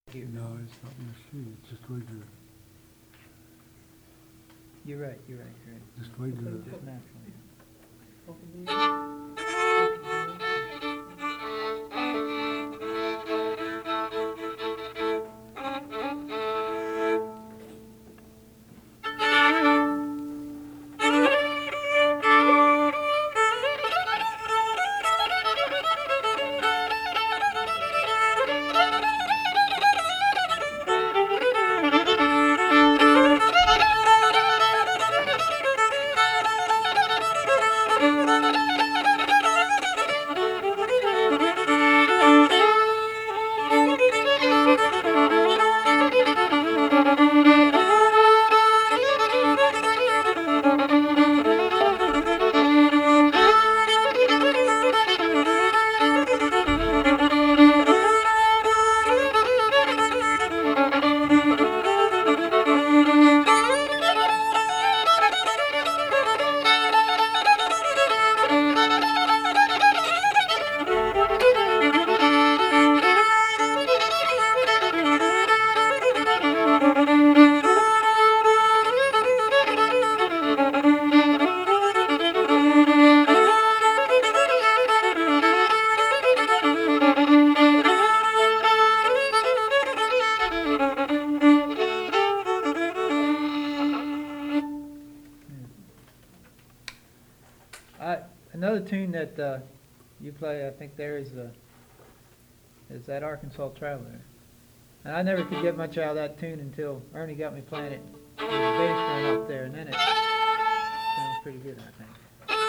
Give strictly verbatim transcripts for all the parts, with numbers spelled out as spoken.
here. No, it's not in the street, it's just regular, You're right, you're right, you're right. just regular. Just naturally. I, another tune that, uh, you play, I think there is the, is that Arkansas Traveler. And I never could get much out of that tune until Ernie got me playing it with the bass line up there, and then it sounds pretty good, I think.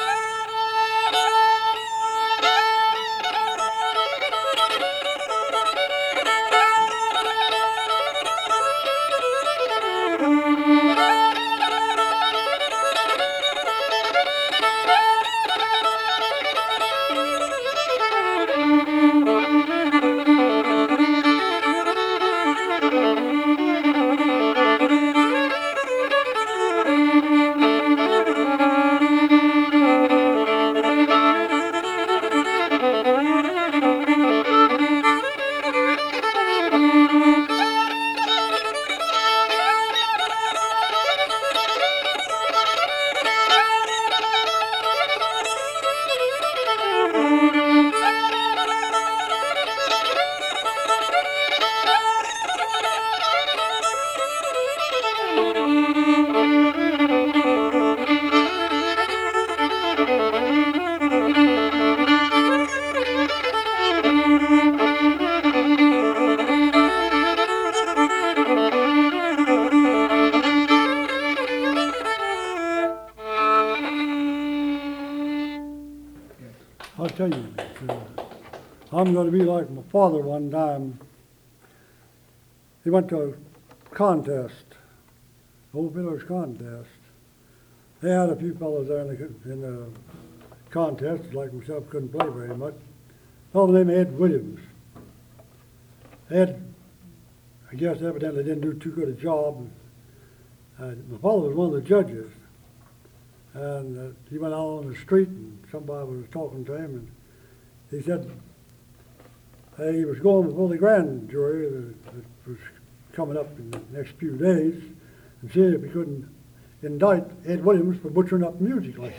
I'll tell you, uh, I'm gonna be like my father one time. He went to a contest, old village contest. They had a few fellows there in the, in the contest, like myself, couldn't play very much. A fellow named Ed Williams. Ed, I guess evidently didn't do too good a job. Uh, my father was one of the judges. And uh, he went out on the street and somebody was talking to him and he said hey, he was going before the grand jury that, that was coming up in the next few days and see if he couldn't indict Ed Williams for butchering up music like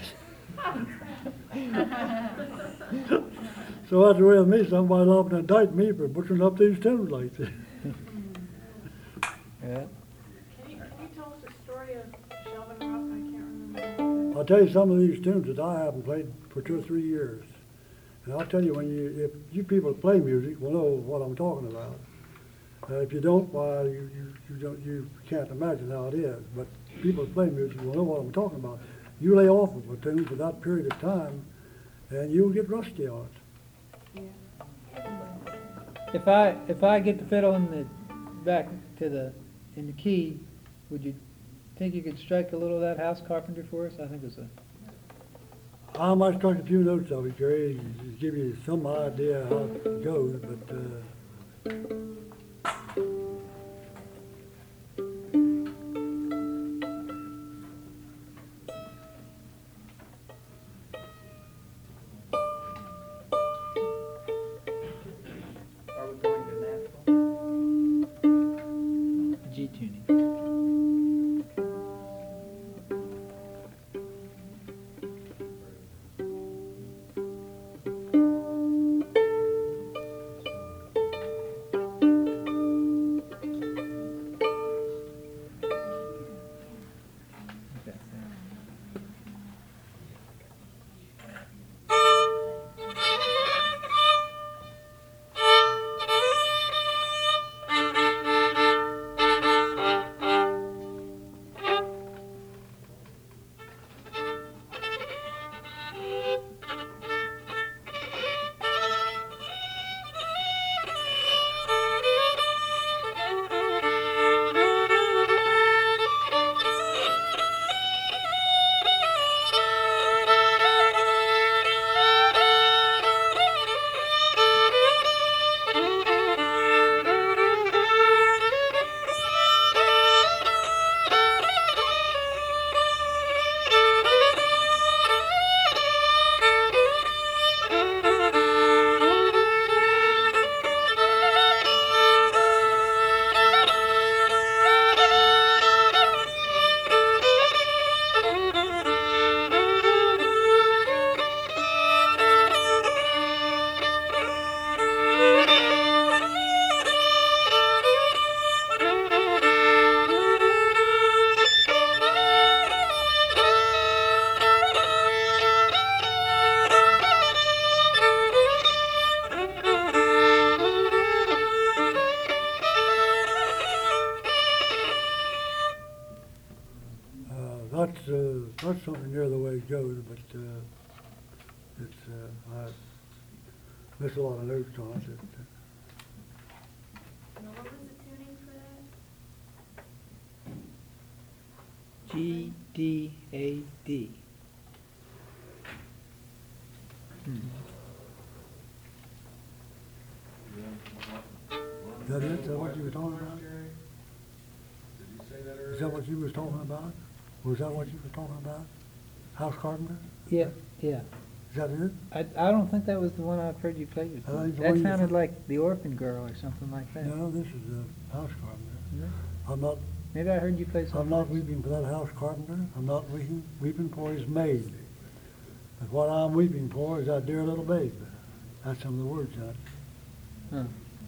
So that's the way of me, somebody often indict me for butchering up these tunes like this. Yeah. Can you, can you tell us a story of Shelvin Rock? I can't remember. I'll tell you some of these tunes that I haven't played for two or three years. And I'll tell you, when you, if you people that play music will know what I'm talking about. Uh, if you don't, why, you, you, you don't, you can't imagine how it is. But people that play music will know what I'm talking about. You lay off of a tune for that period of time, and you'll get rusty on it. If I, if I get the fiddle in the, back to the, in the key, would you think you could strike a little of that House Carpenter for us? I think it's a, I might strike a few notes of it, Jerry, just give you some idea how it goes, but uh, Are we going to Nashville? that's, uh, that's something near the way it goes, but, uh, it's, uh, I miss a lot of notes on it. It, uh, Now, what was the tuning for that? G D A D. Hmm. Is that it? Is that what you were talking about? Is that what you was talking about? Was that what you were talking about? House carpenter? Yeah, yeah. Is that it? I, I don't think that was the one I've heard you play I think before. the one That you- sounded like The Orphan Girl or something like that. No, this is a house carpenter. Isn't it? I'm not, Maybe I heard you play something. I'm not else. weeping for that house carpenter. I'm not weeping, weeping for his maid. But what I'm weeping for is that dear little babe. That's some of the words on it. Huh.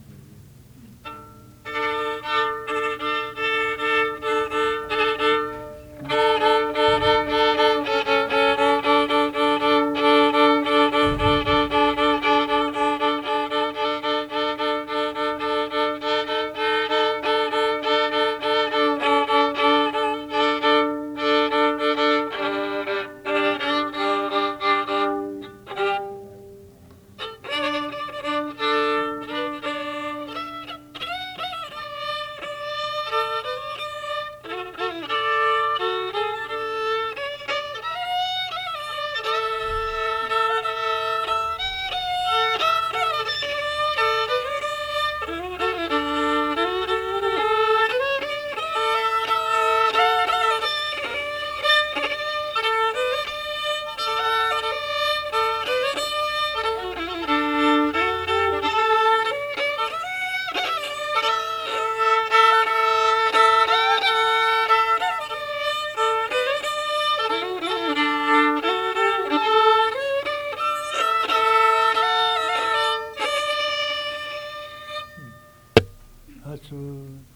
That's, uh,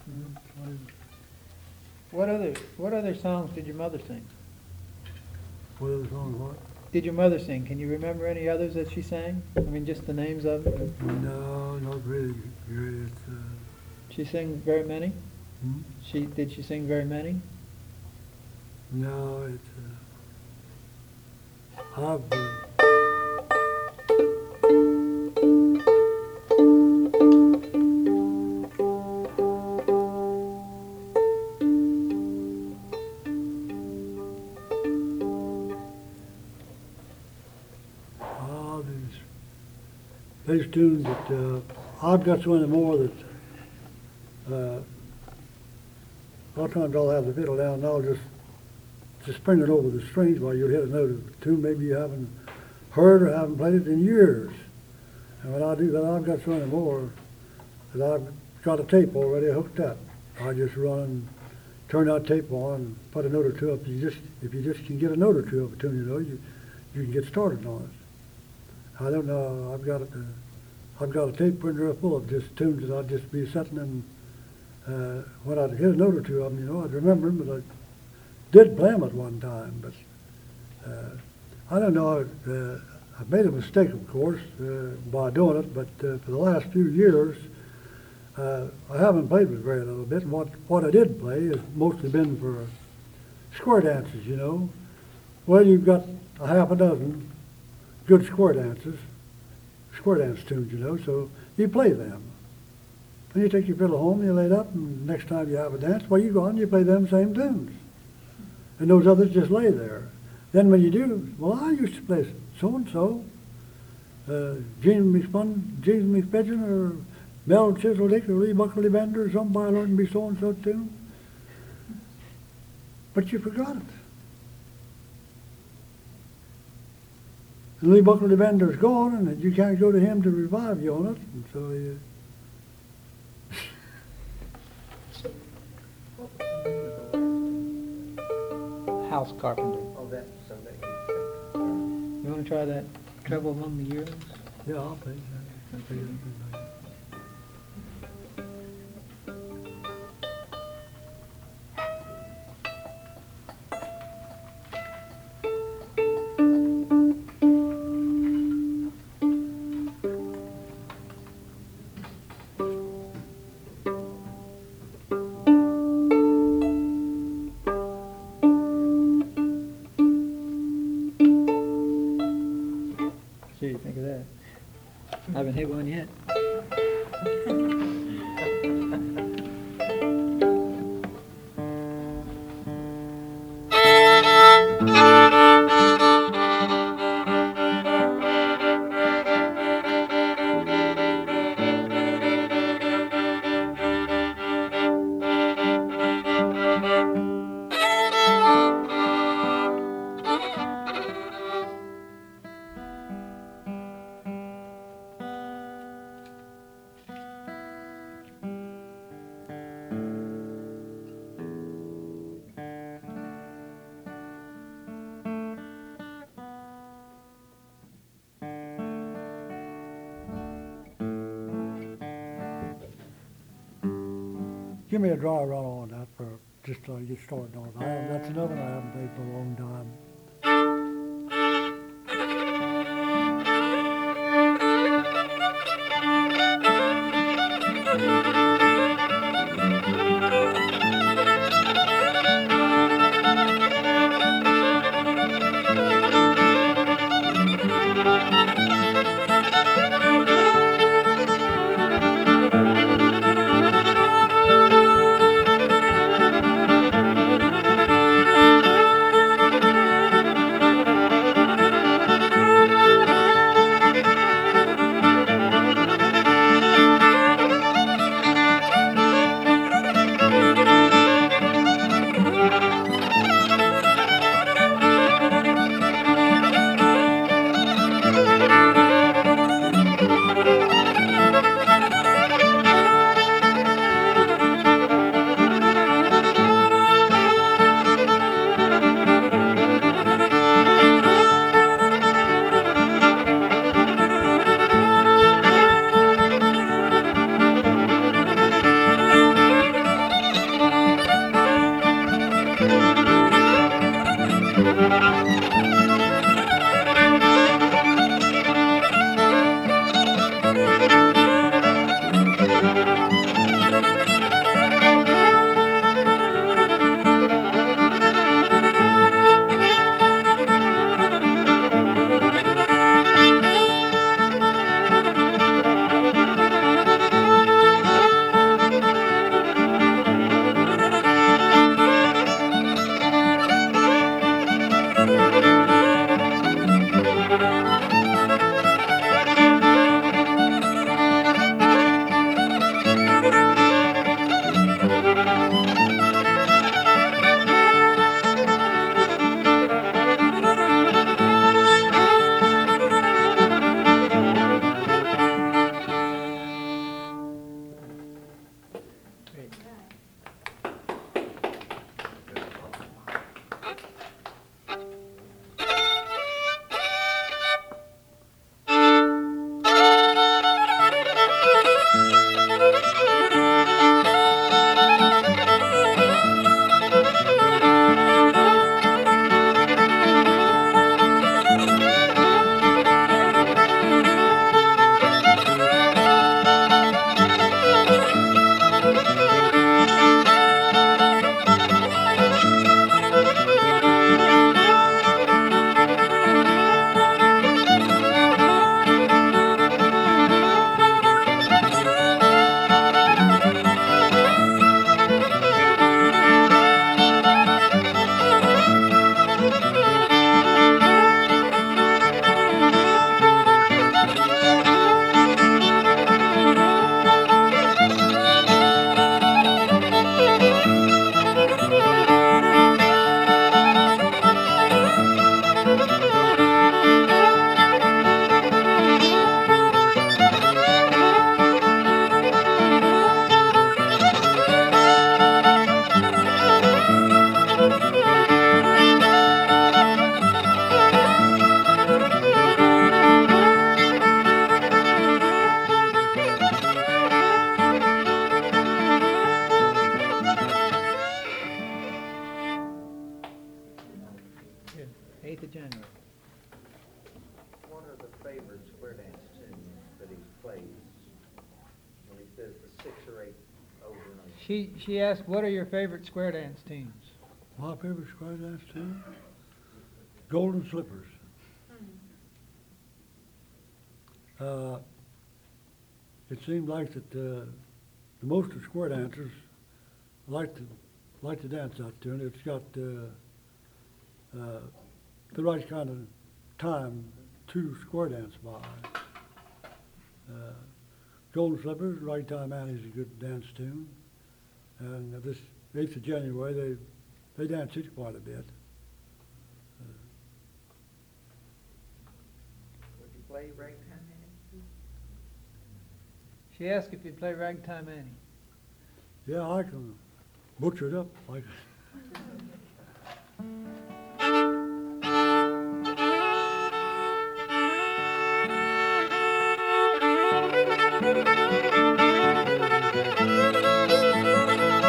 What other, what other songs did your mother sing? what other song, what? Did your mother sing? Can you remember any others that she sang? I mean, just the names of them? No, not really. Really, it's, uh, She sang very many? hmm? She, did she sing very many? No, it's, uh, I've, uh, ah, there's, there's tunes that, uh, I've got some of the more that, uh, a lot of times I'll have the fiddle down and I'll just, just bring it over the strings while you'll hit a note of a tune maybe you haven't heard or haven't played it in years. And when I do that, I've got some of the more that I've got a tape already hooked up. I just run and turn that tape on and put a note or two up. You just, if you just can get a note or two of a tune, you know, you, you can get started on it. I don't know, I've got, a, I've got a tape printer full of just tunes that I'd just be sitting and, uh, when I'd hit a note or two of them, you know, I'd remember them, but I did play them at one time, but, uh, I don't know, uh, I've made a mistake, of course, uh, by doing it, but, uh, for the last few years, uh, I haven't played with very little bit, and what, what I did play has mostly been for square dances, you know. Well, you've got a half a dozen good square dances, square dance tunes, you know, so you play them. And you take your fiddle home, you lay it up, and next time you have a dance, well, you go on, you play them same tunes. And those others just lay there. Then when you do, well, I used to play so-and-so, uh, James McSpun, James McFedgen, or Mel Chisholdick, or Lee Buckley Bender, or somebody learned to be so-and-so tune. But you forgot it. And Lee Buckley Bender's gone, and you can't go to him to revive you on it, and so you... House Carpenter. Oh, that's something. You want to try that Trouble Among the Yearlings? Yeah, I'll play that. I'll play that. give me a dry run on that for, just till I get started on it. I haven't- That's another one I haven't played for a long time. Great. Good. Eighth of January. What are the favorite square dance tunes that he's played? When he says the six or eight over and over. She, she asked, what are your favorite square dance tunes? My favorite square dance tune? Golden Slippers. Uh, it seemed like that uh, the most of square dancers like to like to dance that tune. It's got uh, uh, the right kind of time to square dance by. Uh, Golden Slippers, Right Time Annie's a good dance tune, and uh, this eighth of January they they dance it quite a bit. Would you play Ragtime Annie? She asked if you play Ragtime Annie. Yeah, I can butcher it up like. Thank you.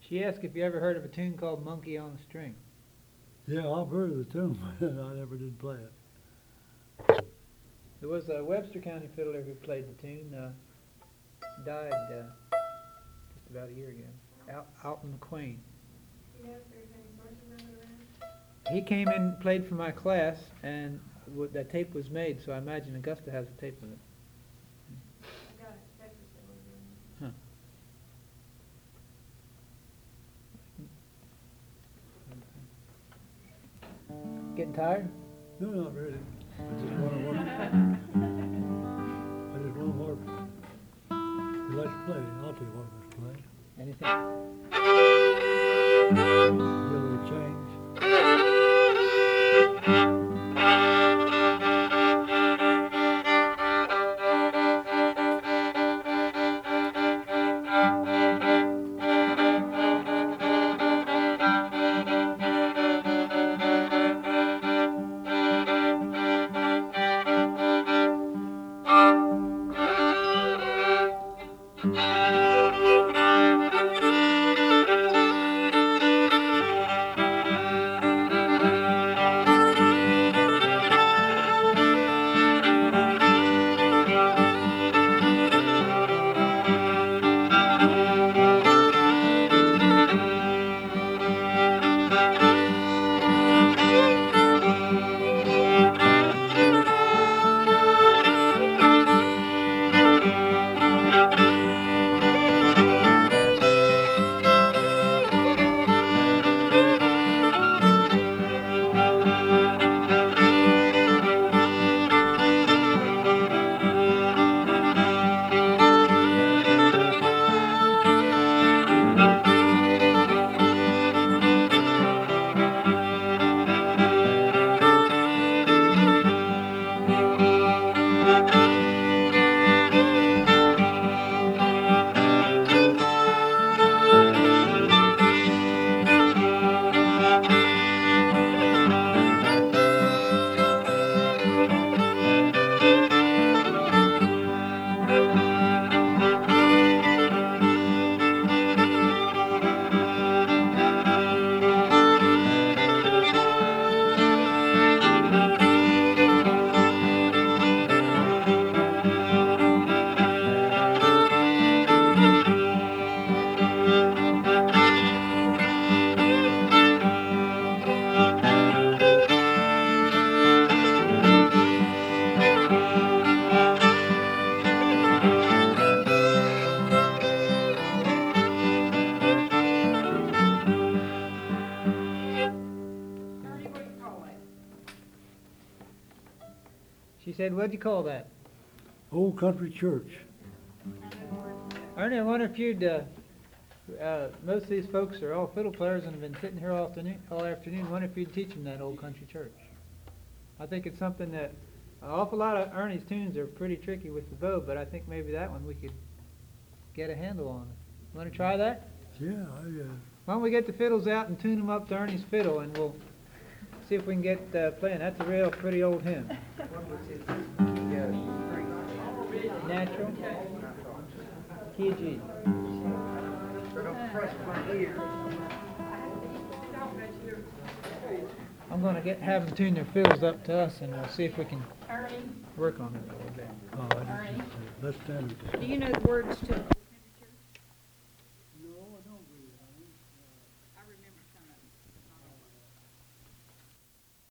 She asked if you ever heard of a tune called Monkey on the String. Yeah, I've heard of the tune, but I never did play it. There was a Webster County fiddler who played the tune, uh, died uh, just about a year ago, Al- Alton McQueen. You know if there's any sources of it around? He came in, played for my class, and w- that tape was made, so I imagine Augusta has a tape of it. I got it, Texas that was doing it. Getting tired? No, not really. I just want to work. I just want to work. You like to play? I'll tell you what I play. Anything? Give a little change. Ernie, what do you call it? She said, what'd you call that? Old Country Church. Ernie, I wonder if you'd, uh, uh, most of these folks are all fiddle players and have been sitting here all afternoon, all afternoon. I wonder if you'd teach them that Old Country Church. I think it's something that, an awful lot of Ernie's tunes are pretty tricky with the bow, but I think maybe that one we could get a handle on. Want to try that? Yeah, I, uh, Why don't we get the fiddles out and tune them up to Ernie's fiddle, and we'll see if we can get uh, playing. That's a real pretty old hymn. What was his key, uh, string? Natural. Key of G. So don't press my ear. I'm going to get have them tune their fiddles up to us, and we'll see if we can Ernie, work on it a little bit. oh, I just, uh, let's stand. do you know the words to